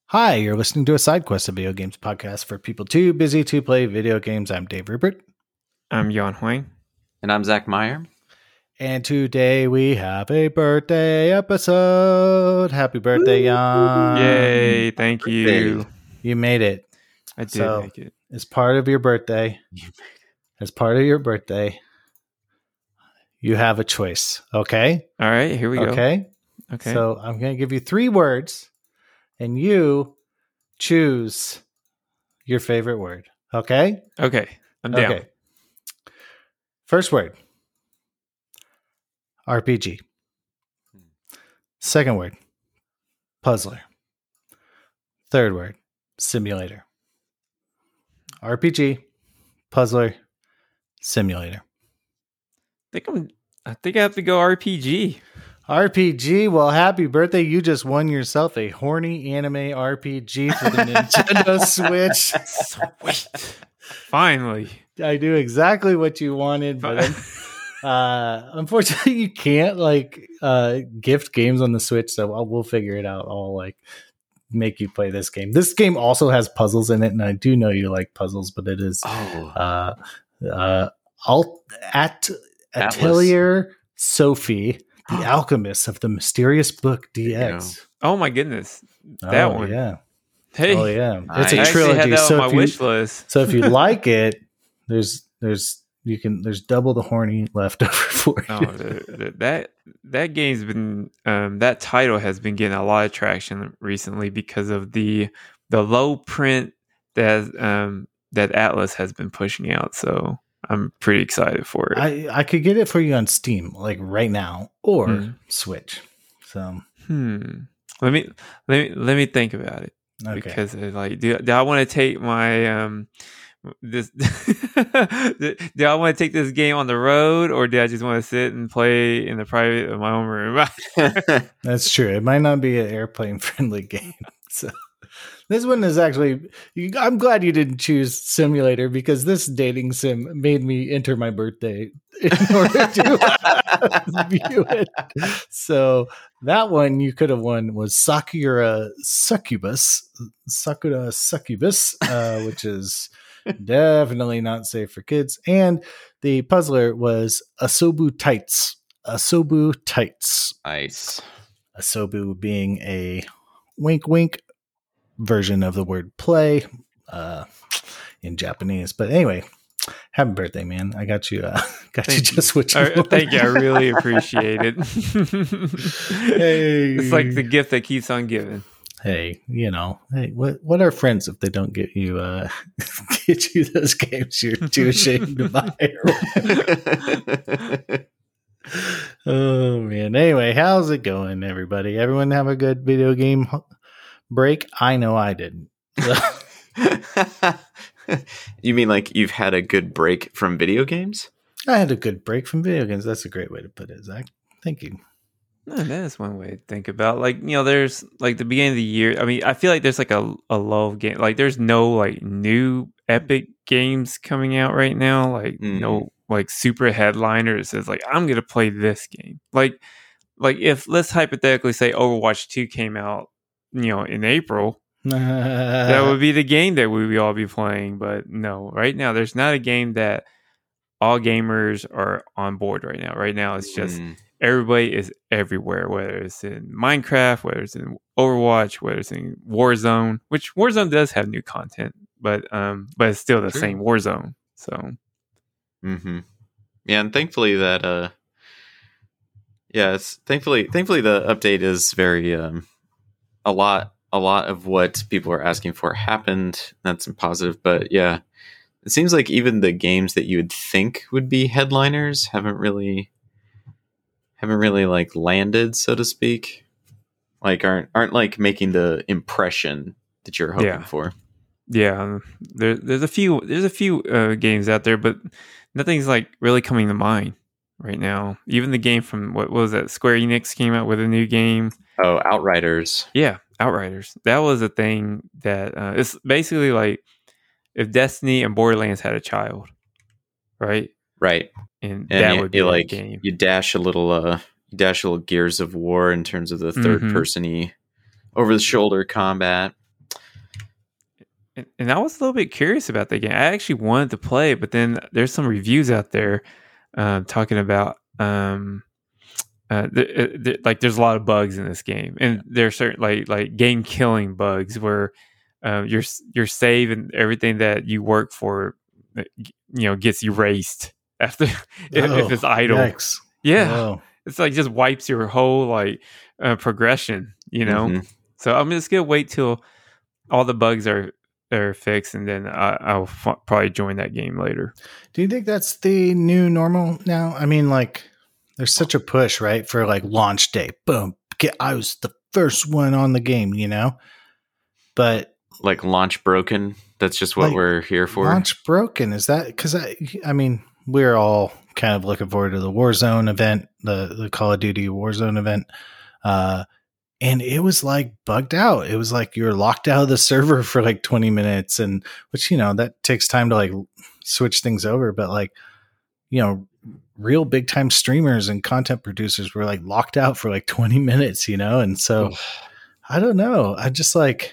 Hi, you're listening to a side quest, a video games podcast for people too busy to play video games. I'm Dave Rupert. I'm Jan Huang. And I'm Zach Meyer. And today we have a birthday episode. Happy birthday, Jan. Yay, thank you. You made it. I did make it. As part of your birthday, you have a choice. Okay? All right, here we go. Okay? Okay. So I'm going to give you 3 words, and you choose your favorite word. Okay? Okay, I'm down. Okay. First word. RPG. Second word. Puzzler. Third word. Simulator. RPG. Puzzler. Simulator. I think I have to go RPG. RPG. Well, happy birthday. You just won yourself a horny anime RPG for the Nintendo Switch. Sweet. Finally. I do exactly what you wanted, but unfortunately you can't gift games on the Switch, so we'll figure it out. I'll make you play this game. This game also has puzzles in it, and I do know you like puzzles, but it is Atelier Sophie, the Alchemist of the Mysterious Book DX. Oh my goodness. That one. Yeah. Hey. Oh yeah. Nice. It's a trilogy. I had that on my wish list. So if you like it, there's double the horny left over for you. Oh, that game's been that title has been getting a lot of traction recently because of the low print that Atlas has been pushing out. So I'm pretty excited for it. I could get it for you on Steam like right now or Switch. So let me think about it. Okay. Because do I want to take my do I want to take this game on the road, or do I just want to sit and play in the private of my own room? That's true. It might not be an airplane friendly game. So this one is actually, I'm glad you didn't choose Simulator, because this dating sim made me enter my birthday in order to view it. So that one you could have won was Sakura Succubus, which is definitely not safe for kids. And the puzzler was Asobu Tights. Nice. Asobu being a wink wink version of the word play in Japanese. But anyway, happy birthday, man. I got you just what you wanted. Thank you. I really appreciate it. Hey. It's like the gift that keeps on giving. Hey, what are friends if they don't get you those games you're too ashamed to buy? Oh man. Anyway, how's it going, everybody? Everyone have a good video game break? I know I didn't. You mean like you've had a good break from video games? I had a good break from video games. That's a great way to put it, Zach. Thank you. No, that is one way to think about. There's the beginning of the year. I mean, I feel like there's a lull of game. There's no new epic games coming out right now. No super headliner that says I'm gonna play this game. If let's hypothetically say Overwatch 2 came out, in April, that would be the game that we would all be playing. But no, right now there's not a game that all gamers are on board right now. Right now it's just everybody is everywhere, whether it's in Minecraft, whether it's in Overwatch, whether it's in Warzone, which Warzone does have new content, but it's still the same Warzone. So yeah, and thankfully that thankfully the update is very a lot of what people are asking for happened. That's positive, but yeah, it seems like even the games that you would think would be headliners haven't really landed, so to speak. Aren't making the impression that you're hoping for. Yeah, there's a few games out there, but nothing's really coming to mind right now. Even the game from what was that? Square Enix came out with a new game. Oh, Outriders. Yeah, Outriders. That was a thing that it's basically if Destiny and Borderlands had a child, right? Right. And that would be a game. You dash a little Gears of War in terms of the third person-y over the shoulder combat. And I was a little bit curious about the game. I actually wanted to play it, but then there's some reviews out there talking about like there's a lot of bugs in this game, and there's certain like game killing bugs where your save and everything that you work for, gets erased after if it's idle. Yikes. Yeah, Whoa. it's like just wipes your whole like progression. So I'm just gonna wait till all the bugs are fixed, and then I'll probably join that game later. Do you think that's the new normal now? I mean, like, there's such a push, right, for like launch day. Boom, I was the first one on the game, But like launch broken. That's just what we're here for. Launch broken, is that because I mean, we're all kind of looking forward to the Warzone event, the Call of Duty Warzone event. And it was like bugged out. It was like you were locked out of the server for like 20 minutes, and which, that takes time to like switch things over. But like, real big time streamers and content producers were like locked out for like 20 minutes, And so I don't know. I just like,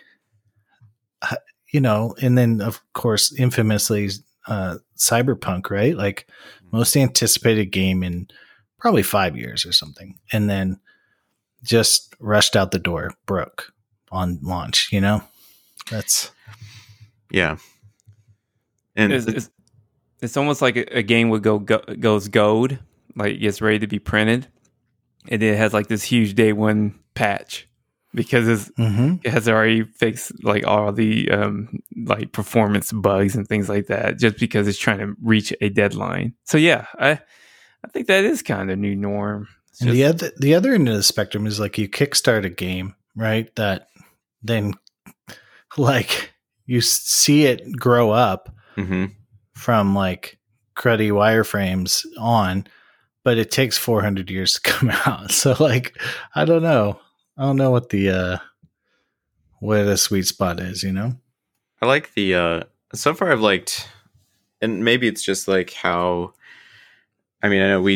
and then of course, infamously, Cyberpunk, right? Like most anticipated game in probably 5 years or something. And then just rushed out the door, broke on launch, That's yeah. And it's almost like a game would goes gold, like it gets ready to be printed, and then it has like this huge day one patch because it has already fixed like all the like performance bugs and things like that, just because it's trying to reach a deadline. So yeah, I think that is kind of new norm. And the other end of the spectrum is like you kickstart a game, right? That then like you see it grow up from like cruddy wireframes on, but it takes 400 years to come out. So like, I don't know what the where the sweet spot is, I like the so far I've liked, and maybe it's just like how, I mean, I know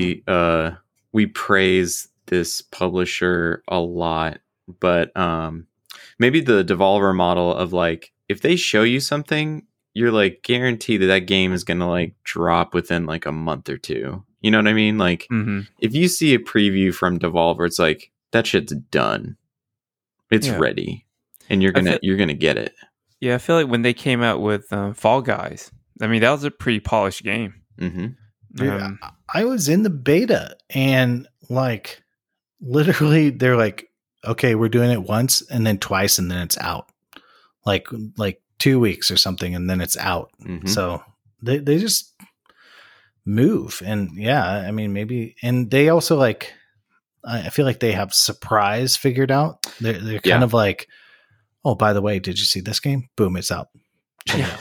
we praise this publisher a lot, but maybe the Devolver model of like, if they show you something, you're like guaranteed that game is going to like drop within like a month or two. You know what I mean? Like if you see a preview from Devolver, it's like that shit's done. It's ready, and you're going to get it. Yeah. I feel like when they came out with Fall Guys, I mean, that was a pretty polished game. Dude, I was in the beta, and like literally they're like, okay, we're doing it once and then twice and then it's out. Like 2 weeks or something, and then it's out. So they just move. And yeah, I mean, maybe, and they also like, I feel like they have surprise figured out. They're kind of like, oh, by the way, did you see this game? Boom, it's out. Check it out.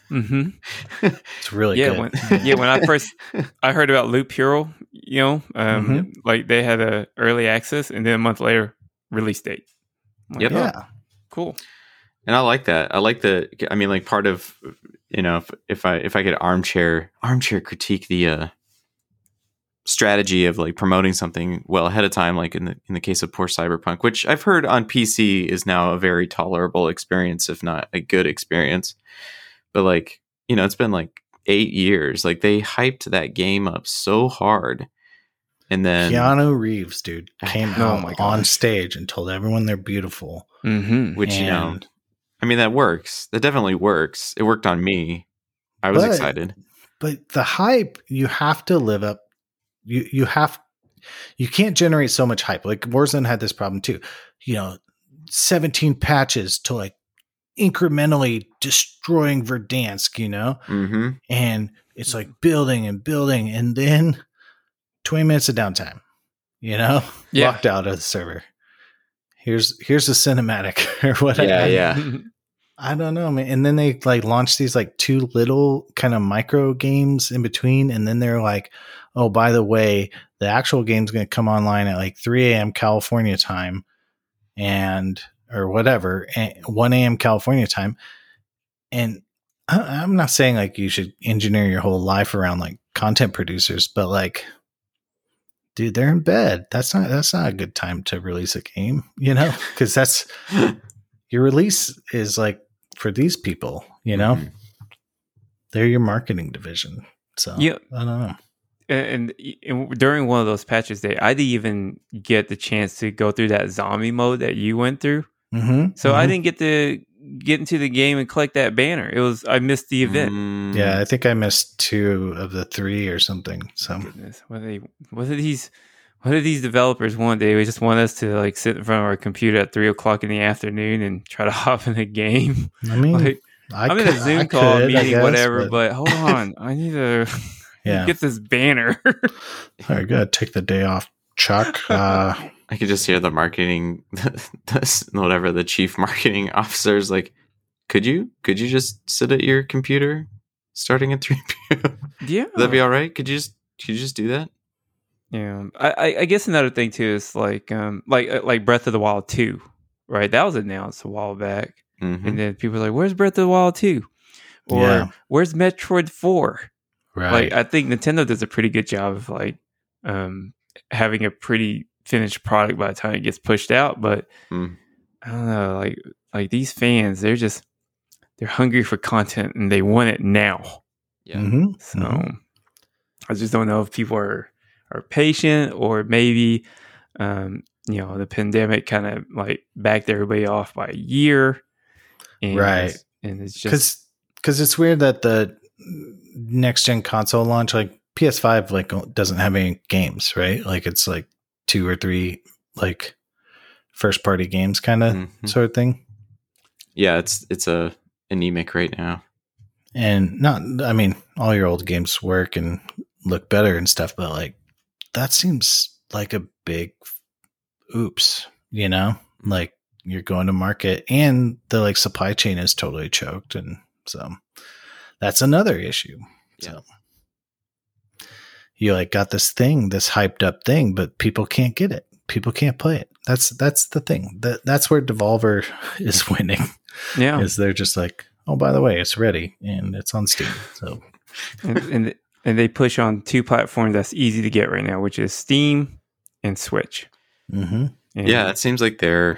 It's really good. When I heard about Loop Hero, like they had a early access, and then a month later release date. Like, yeah, cool. And I like that. I like I mean, like part of, if I could armchair critique the strategy of like promoting something well ahead of time, like in the case of poor Cyberpunk, which I've heard on PC is now a very tolerable experience, if not a good experience. But like, it's been like 8 years. Like they hyped that game up so hard. And then Keanu Reeves, dude, came out on stage and told everyone they're beautiful. Which, I mean, that works. That definitely works. It worked on me. I was excited. But the hype, you have to live up. You can't generate so much hype. Like Warzone had this problem too. 17 patches to like incrementally destroying Verdansk, and it's like building and building, and then 20 minutes of downtime, locked out of the server. Here's a cinematic or whatever. Yeah. I don't know, man. And then they like launched these like 2 little kind of micro games in between, and then they're like, oh, by the way, the actual game's going to come online at like 3 a.m. California time, or whatever, 1 a.m. California time. And I'm not saying like you should engineer your whole life around like content producers, but like, dude, they're in bed. That's not a good time to release a game, because that's your release is like for these people, you know? Mhm. They're your marketing division. So Yeah. I don't know. And during one of those patches, I didn't even get the chance to go through that zombie mode that you went through. So I didn't get to get into the game and collect that banner. I missed the event. Yeah, I think I missed 2 of the 3 or something. So Goodness, what do these developers want? They just want us to like sit in front of our computer at 3:00 in the afternoon and try to hop in a game. I mean, like, I'm in a Zoom call meeting, whatever. But hold on, I need to get this banner. All right, gotta take the day off, Chuck. I could just hear the marketing, whatever the chief marketing officer's like. Could you just sit at your computer starting at 3 p.m.? Yeah, would that be all right? Could you just do that? Yeah, I guess another thing too is like Breath of the Wild 2, right? That was announced a while back, and then people are like, "Where's Breath of the Wild 2?" Or "Where's Metroid 4?" Right. Like, I think Nintendo does a pretty good job of like having a pretty finished product by the time it gets pushed out. But I don't know, like these fans, they're hungry for content and they want it now. Yeah. So I just don't know if people are patient, or maybe the pandemic kind of like backed everybody off by a year. And, right. And it's just because it's weird that the next gen console launch, like PS5, like doesn't have any games, right? Like it's like 2 or 3 like first party games kind of sort of thing. Yeah, it's a anemic right now. And all your old games work and look better and stuff, but like that seems like a big oops, you know? Like you're going to market and the like supply chain is totally choked, and so that's another issue. Yeah. So you like got this hyped up thing, but people can't get it. People can't play it. That's the thing. That's where Devolver is winning. Yeah. Is they're just like, oh, by the way, it's ready and it's on Steam. So and they push on 2 platforms that's easy to get right now, which is Steam and Switch. Yeah, it seems like they're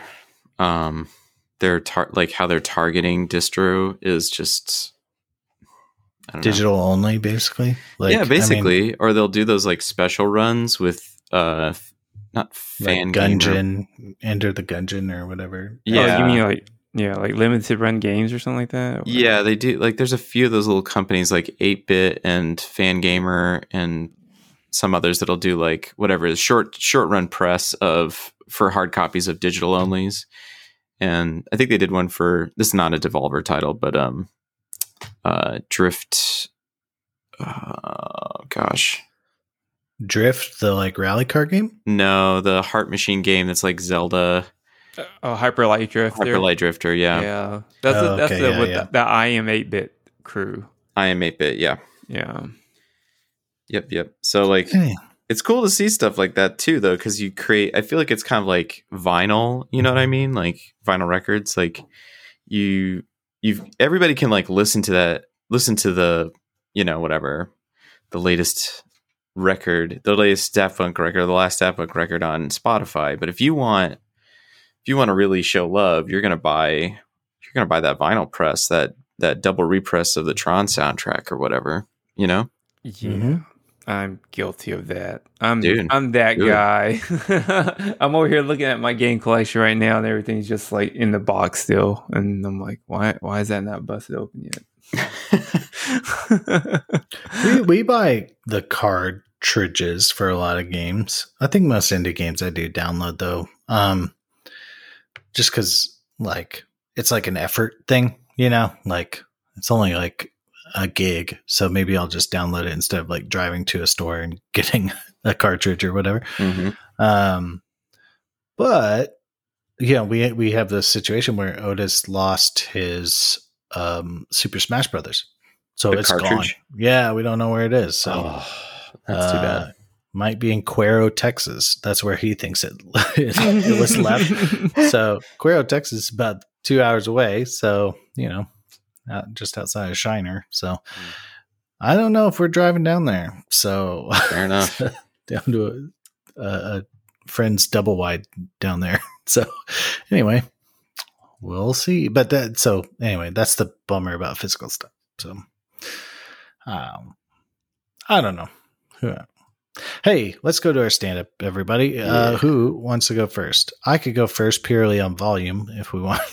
like how they're targeting distro is just digital only, basically. Like, yeah, basically, or they'll do those like special runs with not fan like Gungeon, Enter the Gungeon or whatever. Yeah, you mean like limited run games or something like that? Yeah, they do. Like, there's a few of those little companies like 8-Bit and Fangamer and some others that'll do like whatever is short run press for hard copies of digital onlys. And I think they did one for, this is not a Devolver title, but Drift. Drift, the like rally car game? No, the Heart Machine game that's like Zelda. Hyper Light Drifter. Hyper Light Drifter, yeah. Yeah. That's the I Am 8-Bit crew. I Am 8-Bit, yeah. Yeah. Yep. So like it's cool to see stuff like that too, though, because you create, I feel like it's kind of like vinyl, you know what I mean? Like vinyl records, like everybody can like listen to the, whatever, the latest record, the latest Daft Punk record, the last Daft Punk record on Spotify. But if you want to really show love, you're gonna buy that vinyl press, that double repress of the Tron soundtrack or whatever, you know? Yeah. I'm guilty of that. I'm that guy. I'm over here looking at my game collection right now, and everything's just like in the box still. And I'm like, why is that not busted open yet? we buy the cartridges for a lot of games. I think most indie games I do download though. Just because like it's like an effort thing, you know, like it's only like a gig, so maybe I'll just download it instead of like driving to a store and getting a cartridge or whatever. But yeah, we have this situation where Otis lost his Super Smash Brothers, so it's cartridge gone. Yeah, we don't know where it is. So that's too bad. Might be in Cuero, Texas. That's where he thinks it was left. So Cuero, Texas is about 2 hours away. So just outside of Shiner. So I don't know if we're driving down there. So fair enough. Down to a friend's double wide down there. So anyway, we'll see. But anyway, that's the bummer about physical stuff. So, I don't know. Hey, let's go to our stand-up, everybody. Yeah. Who wants to go first? I could go first purely on volume if we want.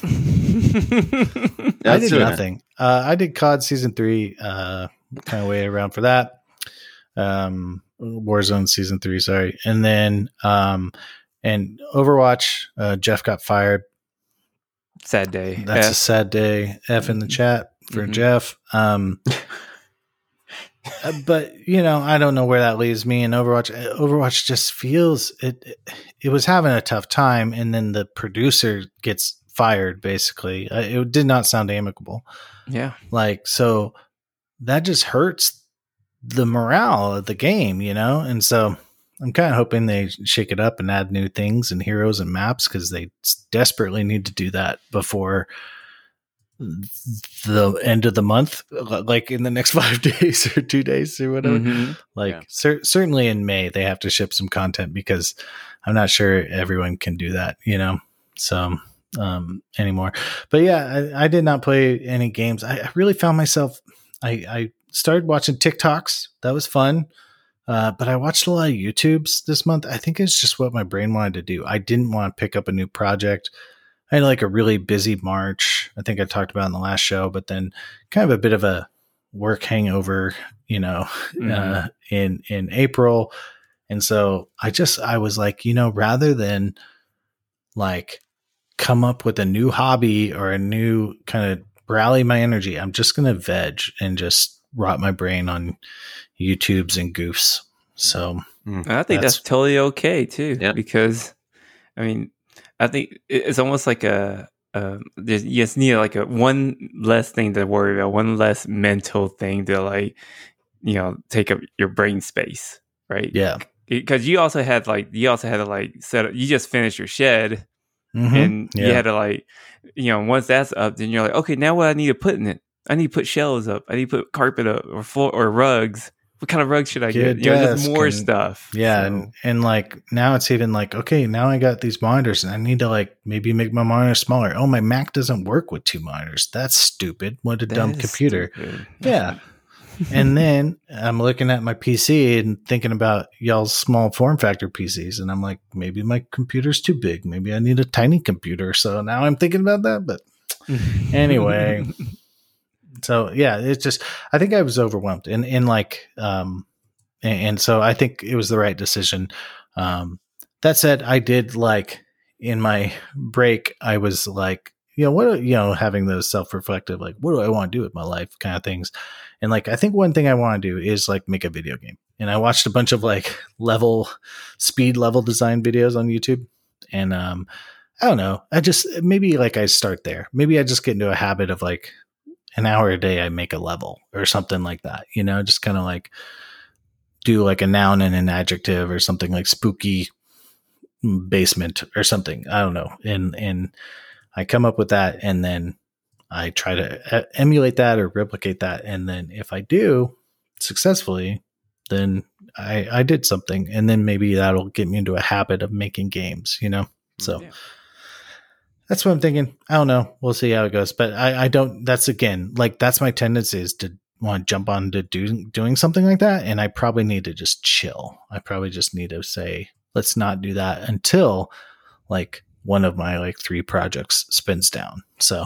I did nothing. I did COD Season 3, kind of waited around for that. Warzone Season 3, sorry. And then, and Overwatch, Jeff got fired. Sad day. That's a sad day. F in the chat for Jeff. But I don't know where that leaves me in Overwatch. Overwatch just feels it was having a tough time, and then the producer gets fired. Basically, it did not sound amicable. Yeah, so that just hurts the morale of the game, And so I'm kind of hoping they shake it up and add new things and heroes and maps, because they desperately need to do that before the end of the month, like in the next 5 days or 2 days or whatever. Certainly in May they have to ship some content, because I'm not sure everyone can do that, so anymore. But yeah, I did not play any games. I really found myself, I started watching TikToks. That was fun. But I watched a lot of YouTubes this month. I think it's just what my brain wanted to do. I didn't want to pick up a new project. I had like a really busy March. I think I talked about in the last show, but then kind of a bit of a work hangover, in April. And so I was like, rather than like come up with a new hobby or a new kind of rally my energy, I'm just going to veg and just rot my brain on YouTubes and goofs. So I think that's totally okay too, because I mean, I think it's almost like you just need like a one less thing to worry about, one less mental thing to take up your brain space, right? Yeah, because you also had to set up. You just finished your shed, and you had to once that's up, then you're like, okay, now what I need to put in it? I need to put shelves up. I need to put carpet up or floor or rugs. What kind of rugs should I get? Just more stuff. Yeah. So. And like now it's even like, okay, now I got these monitors and I need to maybe make my monitor smaller. Oh, my Mac doesn't work with 2 monitors. That's stupid. What a dumb computer. Yeah. And then I'm looking at my PC and thinking about y'all's small form factor PCs. And I'm like, maybe my computer's too big. Maybe I need a tiny computer. So now I'm thinking about that. But anyway. So yeah, it's just, I think I was overwhelmed and so I think it was the right decision. That said, I did in my break, I was having those self-reflective, what do I want to do with my life kind of things. And I think one thing I want to do is make a video game. And I watched a bunch of speed level design videos on YouTube. And, I don't know, I just, maybe I start there. Maybe I just get into a habit of an hour a day I make a level or something like that, just kind of do a noun and an adjective or something like spooky basement or something. I don't know. And I come up with that and then I try to emulate that or replicate that. And then if I do successfully, then I did something, and then maybe that'll get me into a habit of making games, so yeah. That's what I'm thinking. I don't know. We'll see how it goes. But I don't, that's again, that's my tendency is to want to jump on to doing something like that. And I probably need to just chill. I probably just need to say, let's not do that until one of my 3 projects spins down. So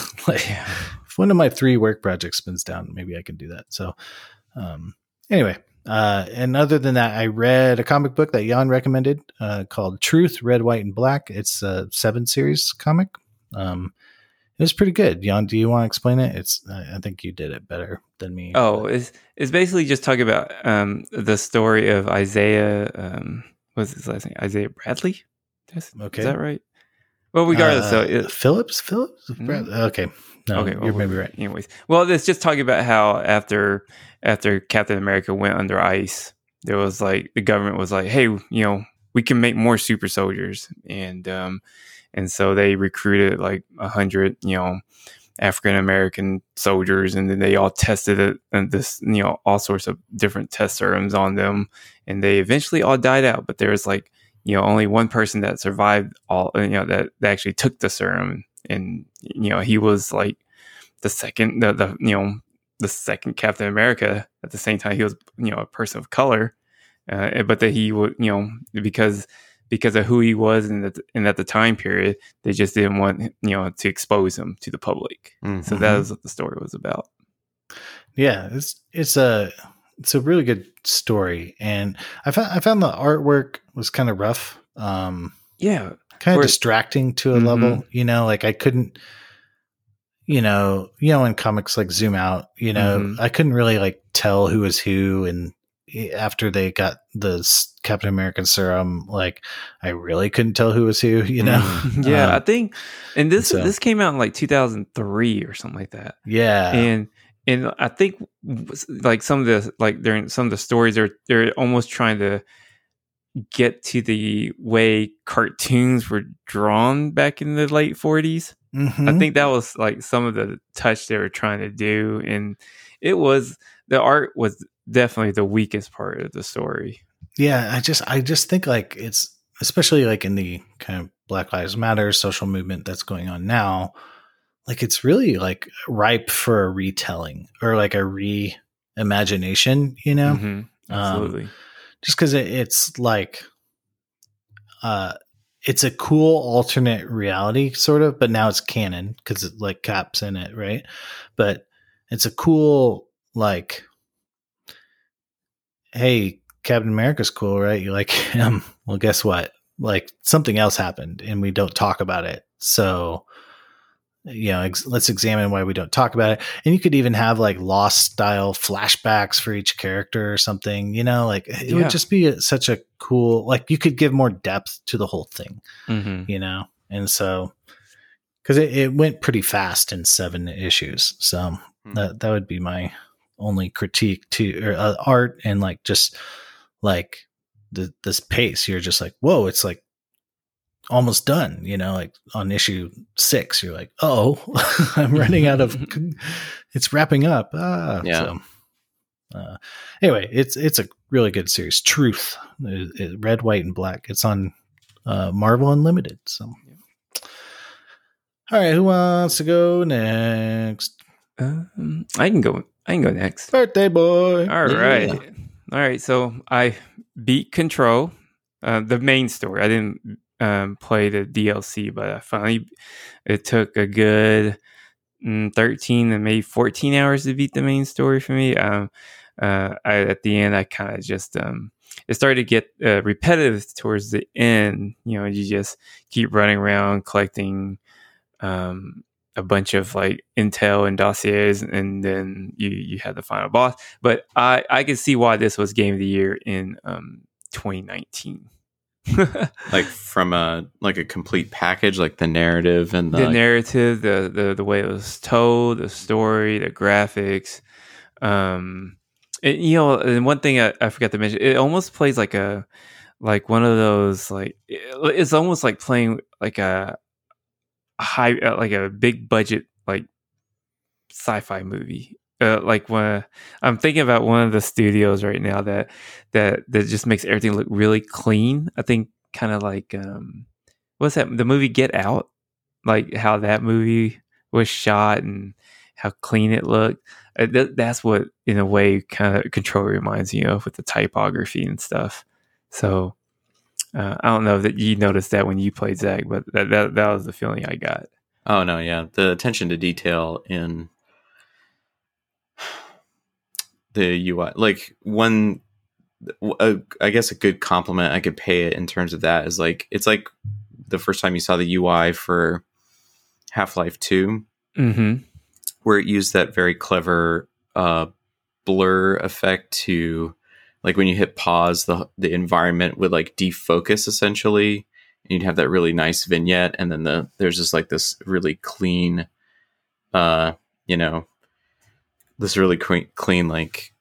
if one of my 3 work projects spins down, maybe I can do that. So anyway, and other than that, I read a comic book that Jan recommended called Truth, Red, White, and Black. It's a 7 series comic. It was pretty good. Jan, do you want to explain it? I think you did it better than me. Oh, it's basically just talking about the story of Isaiah. What's his last name? Isaiah Bradley. Okay, is that right? Well, regardless, Phillips. Okay. No, okay, you're maybe right. Anyways, well, it's just talking about how after Captain America went under ice, there was the government was like, hey, we can make more super soldiers, and so they recruited 100, African American soldiers, and then they all tested it and this, all sorts of different test serums on them, and they eventually all died out. But there was only one person that survived all, that actually took the serum, and he was like the second the second Captain America. At the same time, he was a person of color, but that he would because of who he was in at the time period, they just didn't want to expose him to the public. Mm-hmm. So that was what the story was about. Yeah, it's a really good story, and I found the artwork was kind of rough. Yeah, kind of distracting to a level. Like I couldn't. When comics like zoom out, I couldn't really like tell who was who, and after they got the Captain American serum, like I really couldn't tell who was who. Yeah, I think, and this came out in like 2003 or something like that. Yeah, and I think like some of the stories they're almost trying to get to the way cartoons were drawn back in the late 40s. Mm-hmm. I think that was like some of the touch they were trying to do, and the art was definitely the weakest part of the story. Yeah, I just think like it's especially like in the kind of Black Lives Matter social movement that's going on now, like it's really like ripe for a retelling or like a reimagination, Mm-hmm. Absolutely. Just because it's like it's a cool alternate reality sort of, but now it's canon because it like Cap's in it, right? But it's a cool like, hey, Captain America's cool, right? You like him. Well, guess what? Like something else happened and we don't talk about it. So, let's examine why we don't talk about it. And you could even have like Lost style flashbacks for each character or something, like it would just be such a cool, like you could give more depth to the whole thing, And so, cause it went pretty fast in 7 issues. So that would be my only critique to art and like, just like this pace, you're just like, whoa, it's like almost done, like on issue 6, you're like, oh, I'm running out of, it's wrapping up. So, anyway, it's a really good series. Truth, red, white, and black. It's on Marvel Unlimited. So, all right, who wants to go next? I can go next. Birthday boy. All right. So I beat Control, the main story. I didn't play the DLC, but it took a good 13 and maybe 14 hours to beat the main story for me. At the end, I kind of just it started to get repetitive towards the end. You just keep running around collecting a bunch of like intel and dossiers, and then you had the final boss. But I can see why this was Game of the Year in 2019. Like from a complete package, like the narrative and the narrative, the way it was told, the story, the graphics. And one thing I forgot to mention, it almost plays like one of those like it's almost like playing like a high like a big budget like sci-fi movie. Like when I'm thinking about one of the studios right now that just makes everything look really clean. I think kind of like what's that? The movie Get Out, like how that movie was shot and how clean it looked. That's what, in a way, kind of Control reminds me of with the typography and stuff. So I don't know that you noticed that when you played Zach, but that was the feeling I got. Oh no, yeah, the attention to detail in the UI, like one, I guess a good compliment I could pay it in terms of that is like, it's like the first time you saw the UI for Half-Life 2, where it used that very clever blur effect to, like when you hit pause, the environment would like defocus essentially, and you'd have that really nice vignette, and then there's just like this really clean, this really clean, like,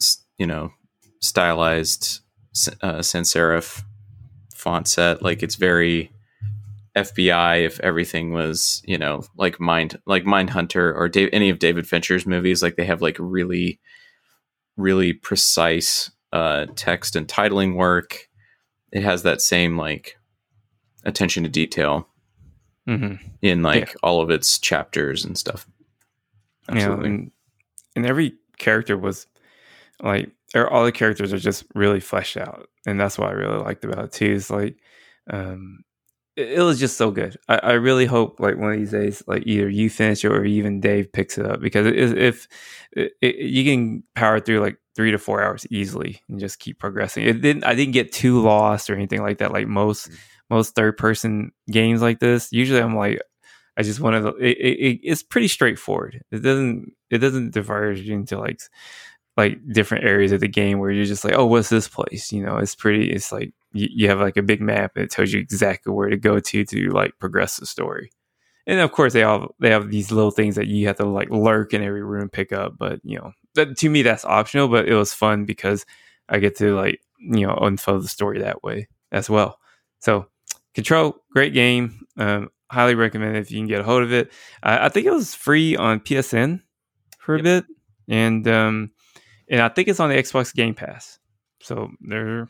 stylized sans serif font set. Like it's very FBI if everything was, like Mindhunter or any of David Fincher's movies. Like they have like really, really precise text and titling work. It has that same like attention to detail. in like all of its chapters and stuff. Absolutely. And every character was like, all the characters are just really fleshed out, and that's what I really liked about it too. Is like, it was just so good. I really hope like one of these days, like either you finish it or even Dave picks it up, because if you can power through like 3 to 4 hours easily and just keep progressing. I didn't get too lost or anything like that. Like most third person games like this, usually I'm like, I just want to. It's pretty straightforward. It doesn't diverge into like different areas of the game where you're just like, oh, what's this place? It's like you have like a big map and it tells you exactly where to go to like progress the story. And of course they have these little things that you have to like lurk in every room, pick up. But to me that's optional, but it was fun because I get to like, unfold the story that way as well. So Control, great game. Highly recommend it if you can get a hold of it. I think it was free on PSN for a bit. And I think it's on the Xbox Game Pass. So there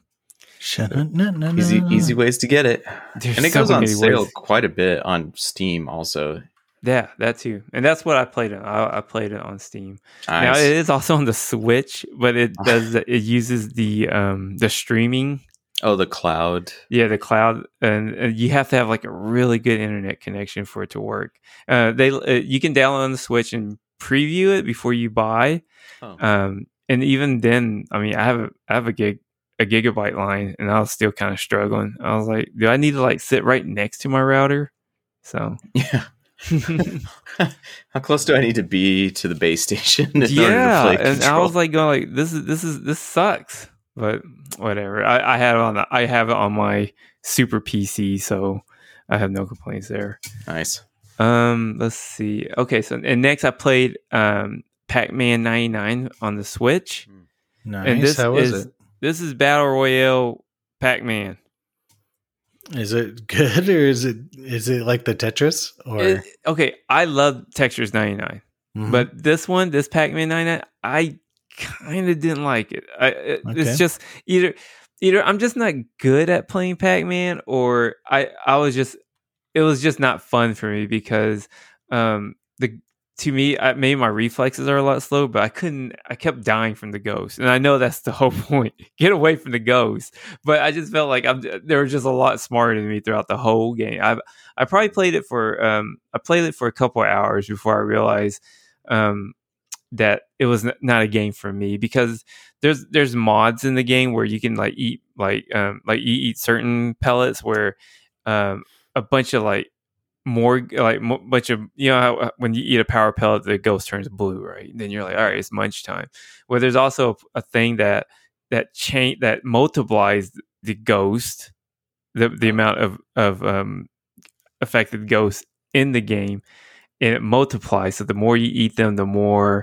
easy ways to get it. And it goes on sale quite a bit on Steam also. Yeah, that too. And that's what I played it. I played it on Steam. Nice. Now it is also on the Switch, but it uses the streaming. Oh, the cloud. Yeah, the cloud, and you have to have like a really good internet connection for it to work. You can download on the Switch and preview it before you buy. Oh. And even then, I mean, I have a gigabyte line, and I was still kind of struggling. I was like, do I need to like sit right next to my router? So yeah. How close do I need to be to the base station in order to play Control? And I was like going like, this sucks, but whatever. I have it on my super PC, so I have no complaints there. Nice. Let's see. Okay, so and next I played Pac-Man 99 on the Switch. Nice. And how was it? This is Battle Royale Pac-Man. Is it good, or is it like the Tetris? Or okay, I love Tetris 99, but this Pac-Man 99, I kind of didn't like it. It's just either I'm just not good at playing Pac-Man, or it was just not fun for me because to me, maybe my reflexes are a lot slow, but I kept dying from the ghost. And I know that's the whole point. Get away from the ghost. But I just felt like they were just a lot smarter than me throughout the whole game. I probably played it for a couple of hours before I realized that it was not a game for me, because there's mods in the game where you can like eat you eat certain pellets where a bunch of like bunch of, how when you eat a power pellet the ghost turns blue, right? Then you're like, all right, it's munch time. Well, there's also a thing that multiplies the ghost, the amount of affected ghosts in the game, and it multiplies. So the more you eat them, the more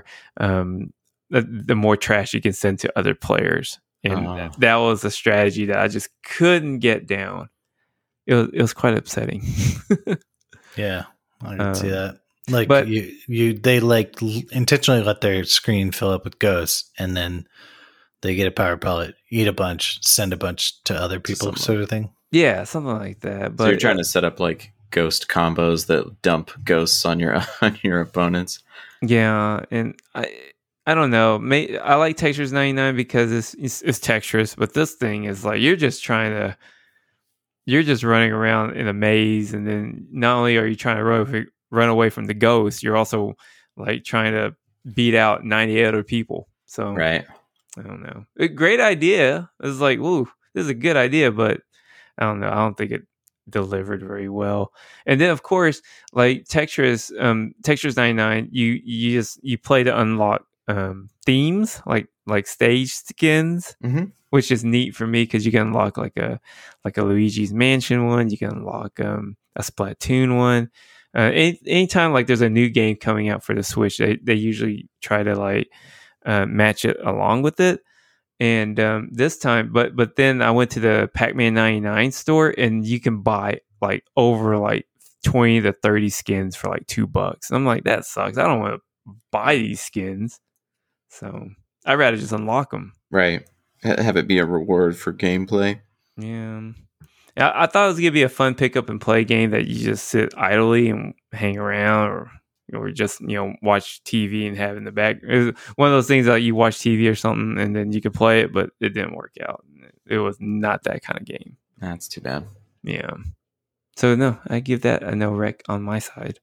trash you can send to other players. And that was a strategy that I just couldn't get down. It was quite upsetting. Yeah, I can see that. Like, but they like intentionally let their screen fill up with ghosts, and then they get a power pellet, eat a bunch, send a bunch to other people, sort of thing. Yeah, something like that. But so you're trying to set up like ghost combos that dump ghosts on your opponents. Yeah, and I don't know. I like Tetris 99 because it's Tetris, but this thing is like you're just running around in a maze, and then not only are you trying to run away from the ghost, you're also like trying to beat out 98 other people. So right, I don't know. A great idea. It's like, ooh, this is a good idea, but I don't know. I don't think it delivered very well. And then of course, like Tetris 99, you play to unlock themes like stage skins. Mm-hmm. Which is neat for me because you can unlock like a Luigi's Mansion one. You can unlock a Splatoon one. Anytime like there's a new game coming out for the Switch, they usually try to like match it along with it. And this time, but then I went to the Pac-Man 99 store, and you can buy like over like 20 to 30 skins for like $2. And I'm like, that sucks. I don't want to buy these skins, so I'd rather just unlock them. Right. Have it be a reward for gameplay. Yeah. I thought it was gonna be a fun pick up and play game that you just sit idly and hang around, or just watch TV and have in the back. It was one of those things that you watch TV or something and then you could play it, but it didn't work out. It was not that kind of game. That's too bad. Yeah. So no, I give that a no rec on my side.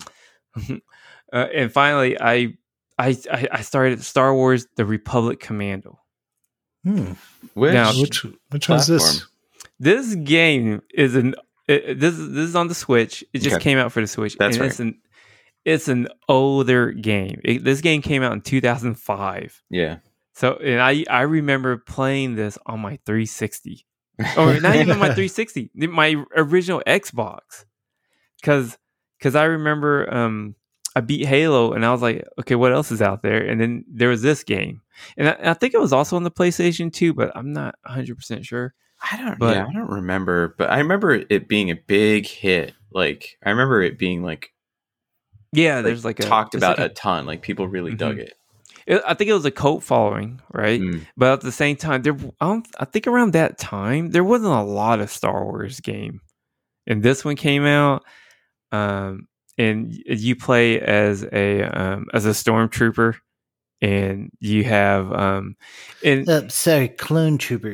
And finally, I started Star Wars: The Republic Commando. Which one's this? This game is this is on the Switch. It just came out for the Switch. That's right. It's an older game. This game came out in 2005. Yeah. So and I remember playing this on my 360. Or not even my 360, my original Xbox. Cause I remember I beat Halo and I was like, okay, what else is out there? And then there was this game. And I think it was also on the PlayStation 2, but I'm not 100% sure. I don't remember, but I remember it being a big hit. Like I remember it being there's talked about a ton. Like people really dug it. I think it was a cult following, right? But at the same time, I think around that time there wasn't a lot of Star Wars game, and this one came out, and you play as a stormtrooper, and you have sorry, clone trooper.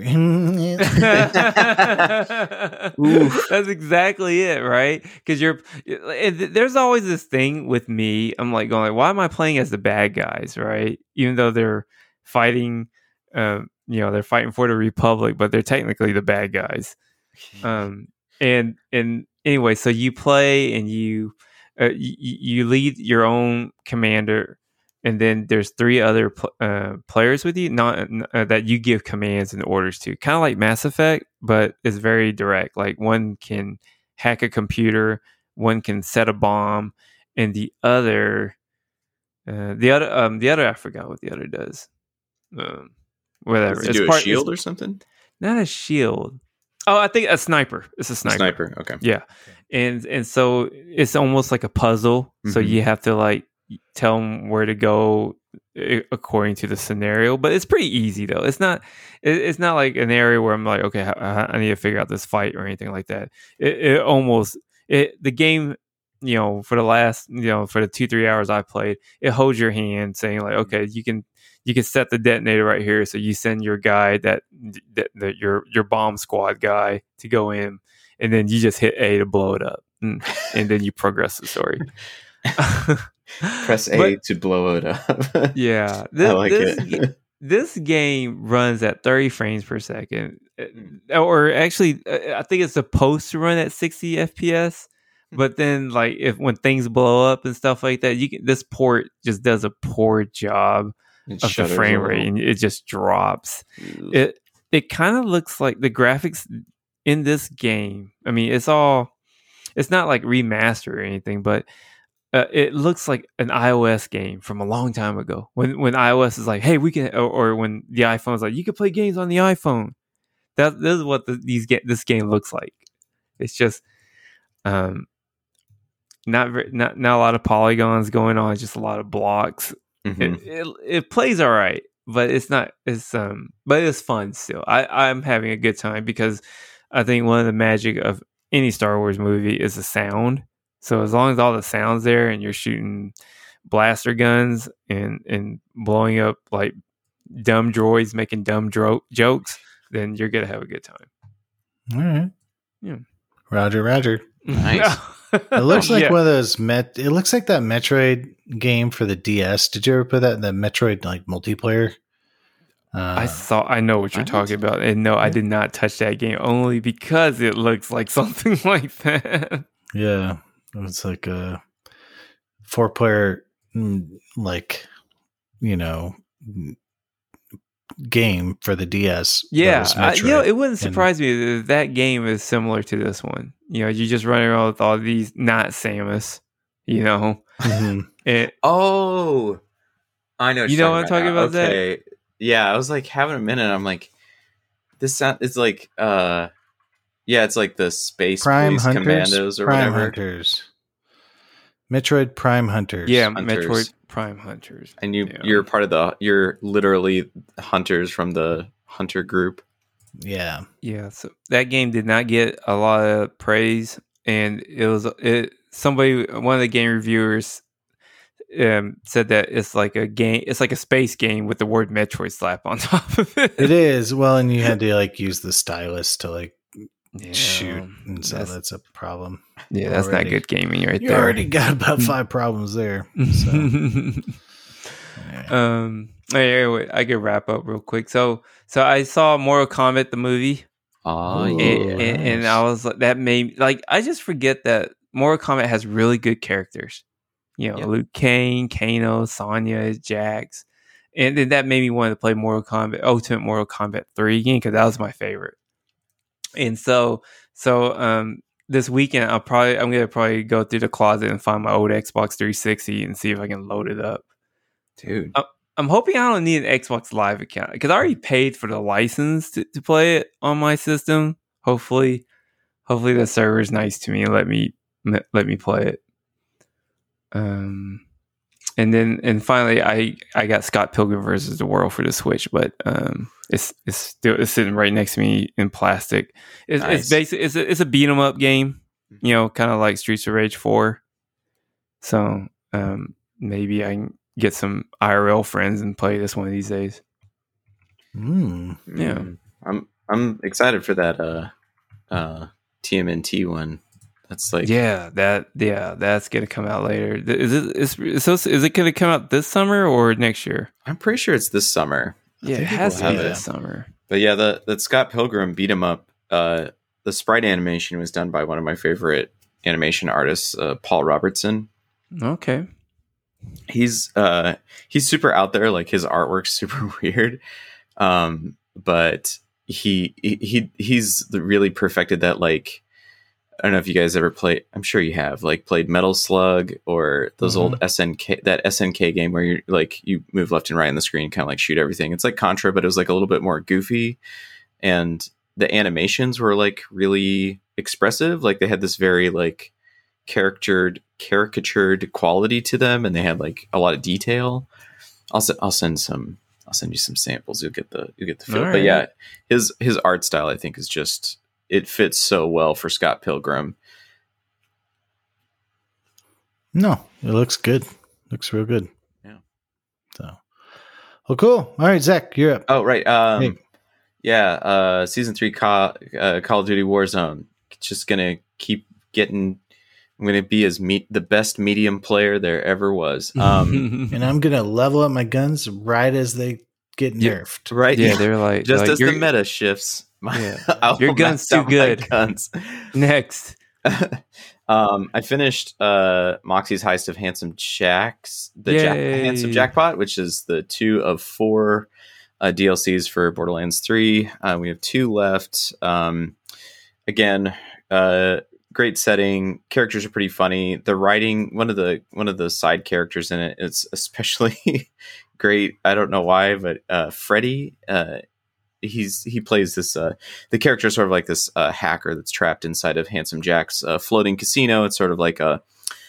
That's exactly it, right? Because there's always this thing with me. I'm like going, why am I playing as the bad guys, right? Even though they're fighting, they're fighting for the Republic, but they're technically the bad guys. And anyway, so you play and you lead your own commander. And then there's 3 other players with you, that you give commands and orders to, kind of like Mass Effect, but it's very direct. Like one can hack a computer, one can set a bomb, and the other I forgot what the other does. Whatever. Does it do a shield or something? Not a shield. Oh, I think a sniper. It's a sniper. Sniper. Okay. Yeah, and so it's almost like a puzzle. So you have to tell them where to go according to the scenario, but it's pretty easy though. It's not like an area where I'm like, okay, I need to figure out this fight or anything like that. The game, for the last, for the 2-3 hours I played, it holds your hand saying like, okay, you can set the detonator right here. So you send your guy that your bomb squad guy to go in, and then you just hit A to blow it up, and then you progress the story. Press A to blow it up. Yeah. I like it. This game runs at 30 frames per second. Or actually, I think it's supposed to run at 60 FPS. But then, when things blow up and stuff like that, this port just does a poor job of the frame rate, and it just drops. It kind of looks like the graphics in this game. I mean, it's not like remastered or anything, but it looks like an iOS game from a long time ago. When iOS is like, hey, we can, or when the iPhone is like, you can play games on the iPhone. This is what this game looks like. It's just not a lot of polygons going on. Just a lot of blocks. It plays all right, but it's not. But it's fun still. I'm having a good time because I think one of the magic of any Star Wars movie is the sound. So as long as all the sound's there and you're shooting blaster guns and blowing up like dumb droids making dumb jokes, then you're gonna have a good time. All right. Yeah. Roger. Nice. It looks like one of those it looks like that Metroid game for the DS. Did you ever put that in the Metroid multiplayer? I know what you're talking about. And no, I did not touch that game only because it looks like something like that. Yeah. It's like a 4-player, game for the DS. Yeah, it wouldn't surprise me that game is similar to this one. You just run around with all these, not Samus. Mm-hmm. I know. You know what I'm talking about? Okay. That? Yeah, I was like having a minute. I'm like, this sound. It's like, it's like the Space Prime Police Hunters, Commandos or Prime whatever. Hunters. Metroid Prime Hunters. Yeah, Metroid Prime Hunters. And you're part of you're literally hunters from the Hunter group. Yeah. Yeah, so that game did not get a lot of praise, and somebody, one of the game reviewers, said that it's like a game, it's like a space game with the word Metroid slap on top of it. It is. Well, and you had to like use the stylus to like Yeah, shoot, and so that's a problem. Yeah, that's already. Not good gaming right You there. already got about 5 problems there. So. Anyway, I could wrap up real quick. So I saw Mortal Kombat the movie. Oh, and I was like, that made like I just forget that Mortal Kombat has really good characters. You know, Yep. Liu Kang, Kano, Sonya, Jax, and then that made me want to play Ultimate Mortal Kombat 3 again because that was my favorite. And so this weekend I'm gonna probably go through the closet and find my old Xbox 360 and see if I can load it up. dude. I'm hoping I don't need an Xbox Live account because I already paid for the license to play it on my system. Hopefully the server is nice to me and let me play it. And finally I got Scott Pilgrim versus the World for the Switch, but it's sitting right next to me in plastic. It's basically it's a beat 'em up game, you know, kind of like Streets of Rage 4. So maybe I can get some IRL friends and play this one of these days. Yeah. I'm excited for that TMNT one. That's like that's gonna come out later. Is it gonna come out this summer or next year? I'm pretty sure it's this summer. Yeah, it has to be this summer. But yeah, that Scott Pilgrim beat 'em up. The sprite animation was done by one of my favorite animation artists, Paul Robertson. Okay. He's super out there. Like his artwork's super weird, but he's really perfected that. Like, I don't know if you guys ever played. I'm sure you have. Like played Metal Slug or those old SNK game where you move left and right on the screen, kind of like shoot everything. It's like Contra, but it was like a little bit more goofy, and the animations were like really expressive. Like they had this very like caricatured quality to them, and they had like a lot of detail. I'll send you some samples. You'll get the feel. Right. But yeah, his art style I think is just, it fits so well for Scott Pilgrim. No, it looks good. Looks real good. Yeah. So, well, cool. All right, Zach, you're up. Oh, right. Hey. Yeah. Season 3 Call of Duty Warzone. Just gonna keep getting. I'm going to be the best medium player there ever was. And I'm going to level up my guns right as they get nerfed. Right. Yeah, they're like... Just as the meta shifts. Your gun's too good. Guns. Next. I finished Moxie's Heist of Handsome Jacks. Handsome Jackpot, which is the 2 of 4 DLCs for Borderlands 3. We have 2 left. Again... great setting. Characters are pretty funny. The writing, one of the side characters in it is especially great. I don't know why, but Freddy, he plays this. The character is sort of like this hacker that's trapped inside of Handsome Jack's floating casino. It's sort of like a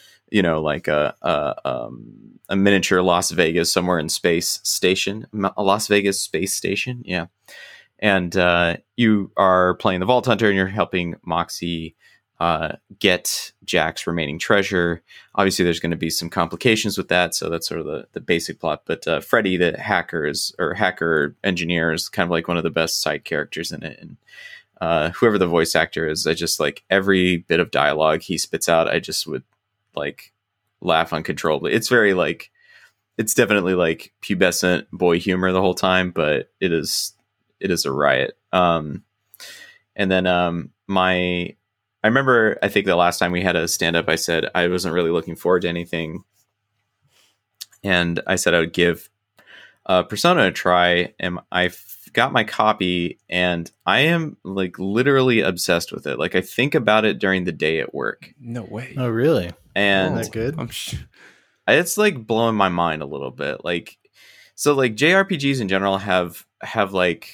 miniature Las Vegas somewhere in space station, a Las Vegas space station. Yeah, and you are playing the Vault Hunter, and you're helping Moxie get Jack's remaining treasure. Obviously there's going to be some complications with that, so that's sort of the basic plot, but Freddy the hacker engineer is kind of like one of the best side characters in it, and whoever the voice actor is, I just like every bit of dialogue he spits out, I just would like laugh uncontrollably. It's very like, it's definitely like pubescent boy humor the whole time, but it is a riot. And then I remember, I think the last time we had a stand-up, I said I wasn't really looking forward to anything. And I said I would give Persona a try. And I got my copy, and I am like literally obsessed with it. Like I think about it during the day at work. No way. Oh, really? And that good? It's like blowing my mind a little bit. Like, so like JRPGs in general are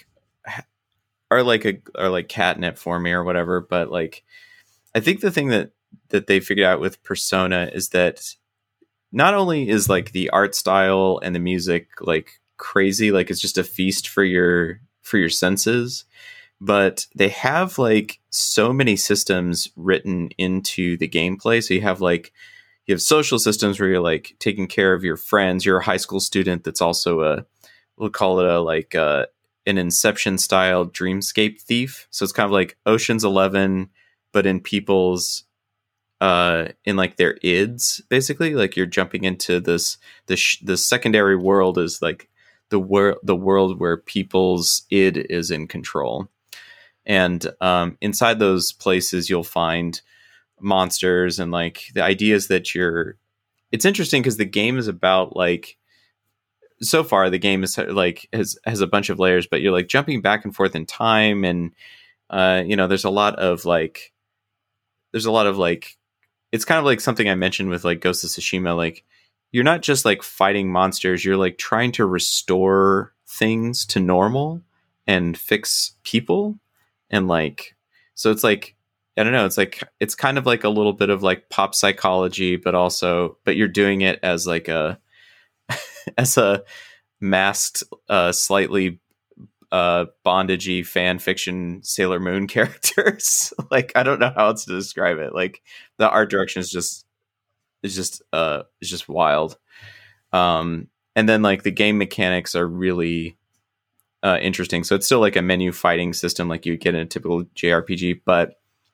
like catnip for me or whatever. But like, I think the thing that they figured out with Persona is that not only is like the art style and the music like crazy, like it's just a feast for your senses, but they have like so many systems written into the gameplay. So you have social systems where you're like taking care of your friends. You're a high school student that's also we'll call it an Inception style dreamscape thief. So it's kind of like Ocean's 11, but in people's in like their ids, basically. Like you're jumping into the secondary world is like the world where people's id is in control. And inside those places, you'll find monsters, and like the idea is that it's interesting because the game is about like, so far the game is like has a bunch of layers, but you're like jumping back and forth in time, and there's a lot of like it's kind of like something I mentioned with like Ghost of Tsushima. Like you're not just like fighting monsters, you're like trying to restore things to normal and fix people. And like, so it's like, I don't know, it's kind of like a little bit of like pop psychology, but you're doing it as like as a masked, slightly bondagey fan fiction Sailor Moon characters. Like, I don't know how else to describe it. Like the art direction is just wild. And then like the game mechanics are really interesting. So it's still like a menu fighting system like you get in a typical JRPG, but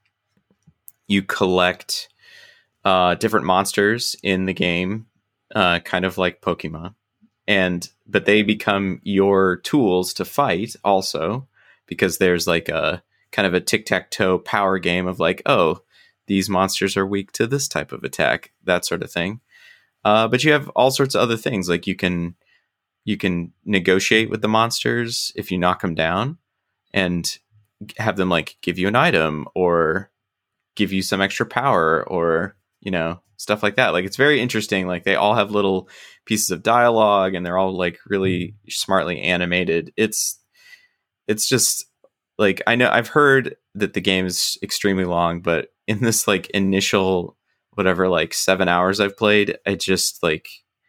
you collect different monsters in the game, kind of like Pokemon. But they become your tools to fight also, because there's like a kind of a tic-tac-toe power game of like, oh, these monsters are weak to this type of attack, that sort of thing. But you have all sorts of other things. Like you can negotiate with the monsters if you knock them down and have them like give you an item or give you some extra power or, stuff like that. Like it's very interesting. Like they all have little pieces of dialogue and they're all like really smartly animated. It's just like, I know I've heard that the game is extremely long, but in this like initial, whatever, like 7 hours I've played, I just like,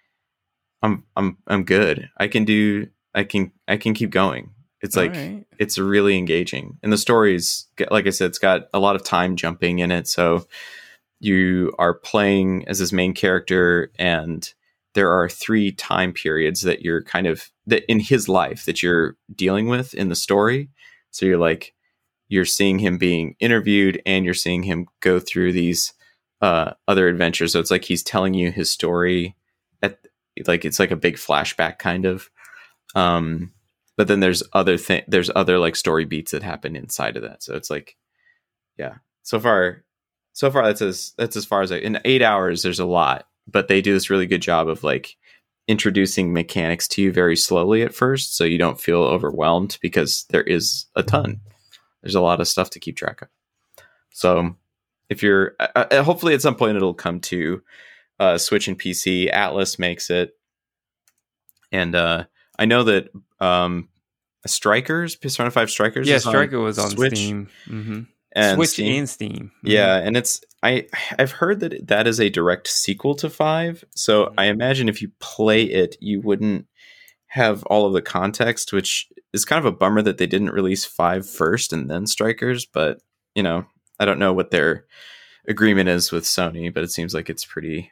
I'm good. I can keep going. It's like, right. It's really engaging. And the story's, like I said, it's got a lot of time jumping in it. So you are playing as this main character, and there are 3 time periods that you're that in his life that you're dealing with in the story. So you're seeing him being interviewed and you're seeing him go through these other adventures. So it's like he's telling you his story it's like a big flashback kind of. But then there's other like story beats that happen inside of that. So it's like, yeah, so far that's as far as in 8 hours, there's a lot, but they do this really good job of like introducing mechanics to you very slowly at first. So you don't feel overwhelmed because there's a lot of stuff to keep track of. So if you're, hopefully at some point it'll come to Switch and PC. Atlas makes it. And I know that Persona 5 Strikers. Yeah, Striker was on Switch. Steam. Mm-hmm. And Switch Steam. and Steam. Mm-hmm. Yeah, and I've heard that is a direct sequel to 5. So I imagine if you play it, you wouldn't have all of the context, which is kind of a bummer that they didn't release 5 first and then Strikers. But, I don't know what their agreement is with Sony, but it seems like it's pretty,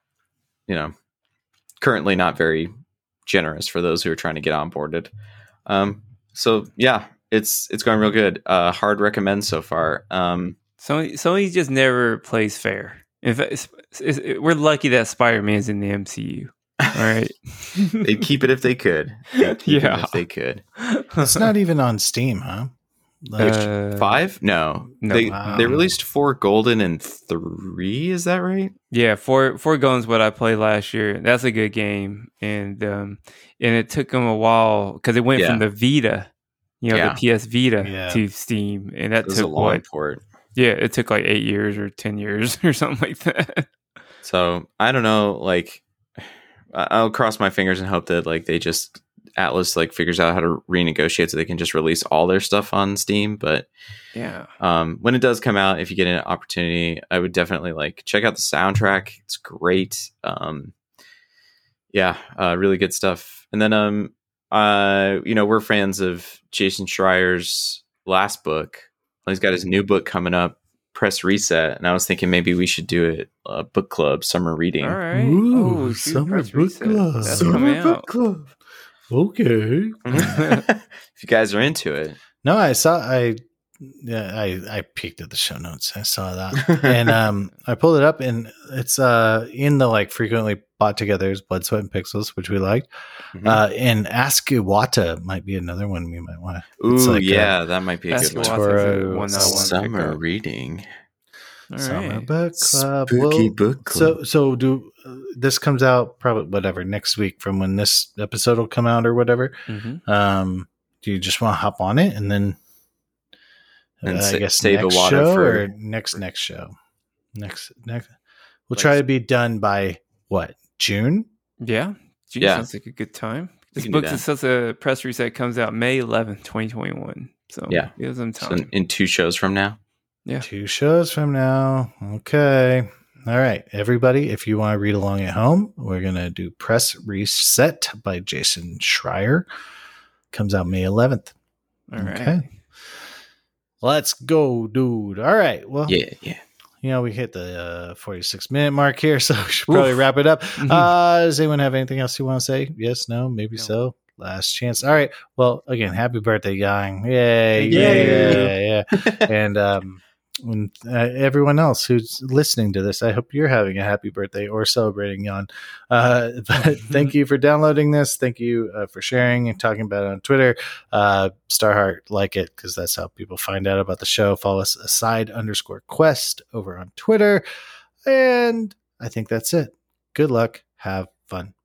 currently not very generous for those who are trying to get onboarded. So yeah, it's going real good. Hard recommend so far. Sony just never plays fair. In fact, we're lucky that Spider-Man's in the MCU. All right. They'd keep it if they could. If they could. It's not even on Steam, huh? Like 5? No. They released 4 Golden and 3. Is that right? Yeah, 4 Golden's what I played last year. That's a good game, and it took them a while because it went from the Vita, the PS Vita to Steam, and that took a long port. Yeah, it took like 8 years or 10 years or something like that. So I don't know. Like, I'll cross my fingers and hope that like they just. Atlas like figures out how to renegotiate so they can just release all their stuff on Steam. But yeah, when it does come out, if you get an opportunity, I would definitely like check out the soundtrack. It's great. Really good stuff. And then we're fans of Jason Schreier's last book. He's got his new book coming up, Press Reset, and I was thinking maybe we should do it book club, summer reading. All right. Ooh, shoot, summer Press book Reset. club. That's Summer coming book out. club. Okay. If you guys are into it. No, I peeked at the show notes. I saw that. And I pulled it up, and it's in the like frequently bought togethers, Blood, Sweat, and Pixels, which we liked. And Ask Iwata might be another one we might want to. Ooh, like yeah, that might be a Ask good one. Iwata. Summer reading. All Summer right. book club. Spooky book club. So do this comes out probably whatever next week from when this episode will come out or whatever. Mm-hmm. Do you just want to hop on it and then And I guess save next Iwata show for or next show? Next we'll Like- try to be done by what, June? Yeah. Gee, Yeah. sounds like a good time. We This can do book, that. it says a press reset comes out May 11th, 2021. So Yeah. give them so time. in 2 shows from now. Yeah. 2 shows from now. Okay. All right, everybody, if you want to read along at home, we're going to do Press Reset by Jason Schreier. Comes out May 11th. All right. Okay. Let's go, dude. All right. Well, Yeah. we hit the 46-minute mark here, so we should probably Oof. wrap it up. Mhm. Does anyone have anything else you want to say? Yes, no, maybe No. so. Last chance. All right. Well, again, happy birthday, Yang. Yay. Yay. Yeah. And everyone else who's listening to this, I hope you're having a happy birthday or celebrating Jan. But thank you for downloading this. Thank you for sharing and talking about it on Twitter. Starheart, like it, because that's how people find out about the show. Follow us aside_quest over on Twitter. And I think that's it. Good luck. Have fun.